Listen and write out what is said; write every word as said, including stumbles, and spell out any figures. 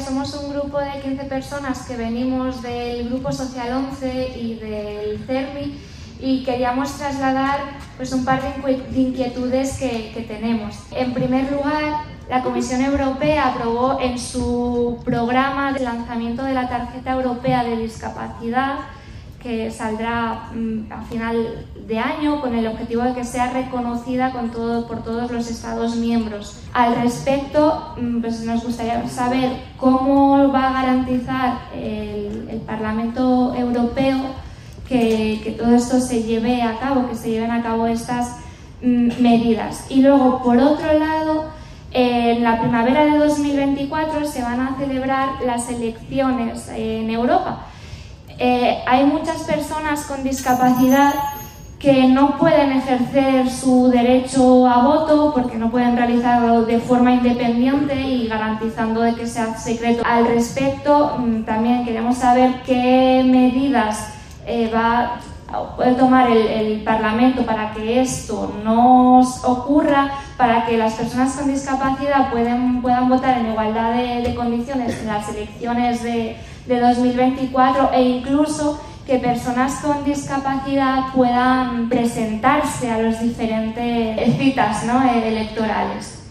somos un grupo de quince personas que venimos del Grupo Social once y del CERMI y queríamos trasladar pues, un par de inquietudes que, que tenemos. En primer lugar, la Comisión Europea aprobó en su programa de lanzamiento de la Tarjeta Europea de Discapacidad, que saldrá mmm, a final de año, con el objetivo de que sea reconocida con todo, por todos los Estados miembros. Al respecto, mmm, pues nos gustaría saber cómo va a garantizar el, el Parlamento Europeo que, que todo esto se lleve a cabo, que se lleven a cabo estas mmm, medidas. Y luego, por otro lado, en la primavera de dos mil veinticuatro se van a celebrar las elecciones en Europa. Eh, hay muchas personas con discapacidad que no pueden ejercer su derecho a voto porque no pueden realizarlo de forma independiente y garantizando de que sea secreto. Al respecto, también queremos saber qué medidas eh, va a tomar el, el Parlamento para que esto no ocurra, para que las personas con discapacidad pueden, puedan votar en igualdad de, de condiciones en las elecciones de de dos mil veinticuatro e incluso que personas con discapacidad puedan presentarse a las diferentes citas, ¿no?, electorales.